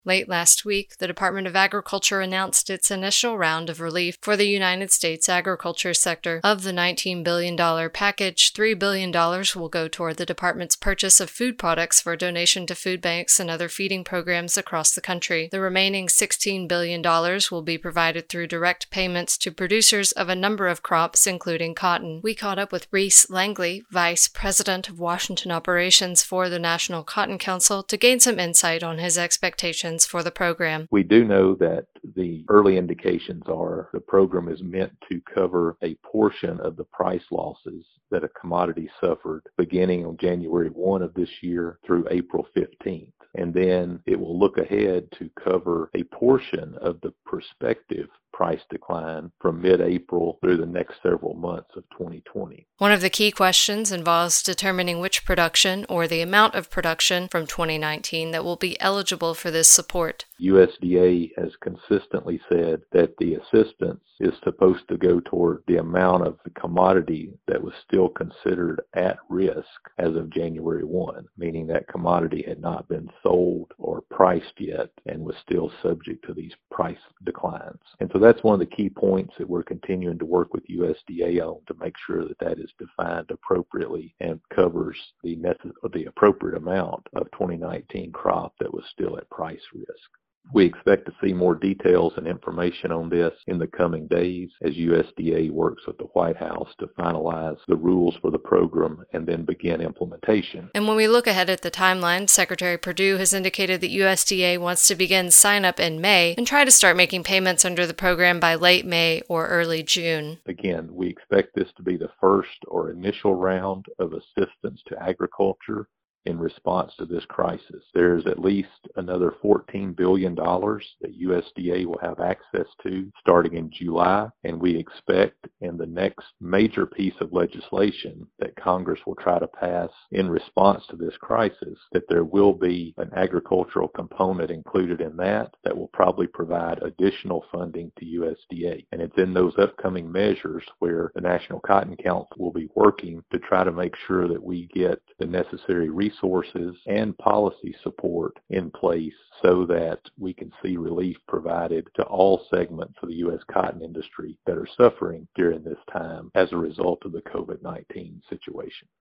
Late last week, the Department of Agriculture announced its initial round of relief for the United States agriculture sector. Of the $19 billion package, $3 billion will go toward the department's purchase of food products for donation to food banks and other feeding programs across the country. The remaining $16 billion will be provided through direct payments to producers of a number of crops, including cotton. We caught up with Reese Langley, Vice President of Washington Operations for the National Cotton Council, to gain some insight on his expectations for the program. We do know that the early indications are the program is meant to cover a portion of the price losses that a commodity suffered beginning on January 1 of this year through April 15th. And then it will look ahead to cover a portion of the prospective price decline from mid-April through the next several months of 2020. One of the key questions involves determining which production or the amount of production from 2019 that will be eligible for this support. USDA has consistently said that the assistance is supposed to go toward the amount of the commodity that was still considered at risk as of January 1, meaning that commodity had not been sold or priced yet and was still subject to these price declines. And so that's one of the key points that we're continuing to work with USDA on to make sure that that is defined appropriately and covers the appropriate amount of 2019 crop that was still at price risk. We expect to see more details and information on this in the coming days as USDA works with the White House to finalize the rules for the program and then begin implementation. And when we look ahead at the timeline, Secretary Perdue has indicated that USDA wants to begin sign-up in May and try to start making payments under the program by late May or early June. Again, we expect this to be the first or initial round of assistance to agriculture in response to this crisis. There's at least another $14 billion that USDA will have access to starting in July, and we expect in the next major piece of legislation that Congress will try to pass in response to this crisis, that there will be an agricultural component included in that will probably provide additional funding to USDA. And it's in those upcoming measures where the National Cotton Council will be working to try to make sure that we get the necessary resources and policy support in place so that we can see relief provided to all segments of the U.S. cotton industry that are suffering during this time as a result of the COVID-19 situation.